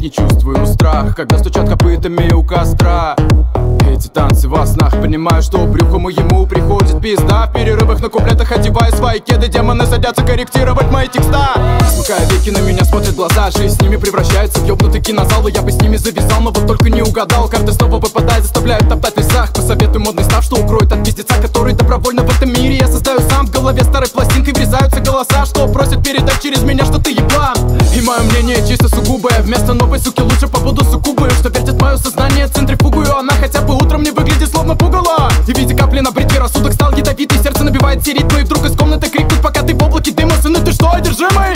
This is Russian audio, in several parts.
и чувствую страх, когда стучат копытами у костра. Эти танцы во снах, понимаю, что брюху моему приходит пизда. В перерывах на куплетах одеваю свои кеды, демоны садятся корректировать мои текста. Смыкая веки, на меня смотрят глаза, жизнь с ними превращается в ёбнутый кинозал. И я бы с ними завязал, но вот только не угадал. Карты снова выпадают, заставляют топтать в весах. Посоветуй модный став, что укроет от пиздеца, который добровольно в этом мире я создаю сам. В голове старой пластинкой врезаются голоса, что просят передать через меня, что ты еблан. И мое мнение чисто сугубое, вместо новой суки лучше побуду суккубою, что вертит мое сознание центрифугую. Она хотя бы утром не выглядит словно пугало. И в виде капли на бритве рассудок стал ядовитый, сердце набивает все ритмы. И вдруг из комнаты крикнут, пока ты в облаке дыма: сыны, ты что, одержимый?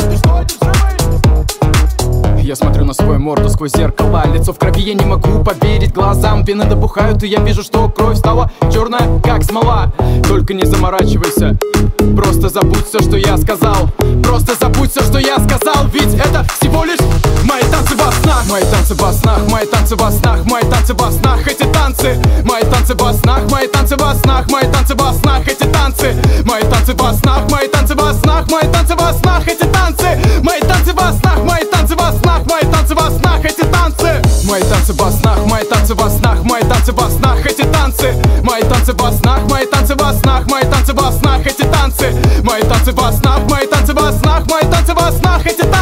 Я смотрю на свою морду сквозь зеркало, лицо в крови, я не могу поверить глазам. Вены добухают, и я вижу, что кровь стала черная, как смола. Только не заморачивайся, просто забудь все, что я сказал. Просто забудь все, что я сказал, ведь это всего лишь мои танцы во снах. Мои танцы во снах, мои танцы во снах, мои танцы во снах, эти танцы. Мои танцы во снах, мои танцы во снах, мои танцы во снах, эти танцы. Мои танцы во снах, мои танцы во снах, мои танцы во снах, эти танцы. Мои танцы во снах, мои танцы во снах, мои танцы во снах, эти танцы. Мои танцы во снах, мои танцы во снах, мои танцы во снах, эти танцы. Мои танцы во снах, мои танцы во снах, мои танцы во снах, эти танцы. Мои танцы во снах, мои танцы во снах, мои танцы во снах, эти танцы.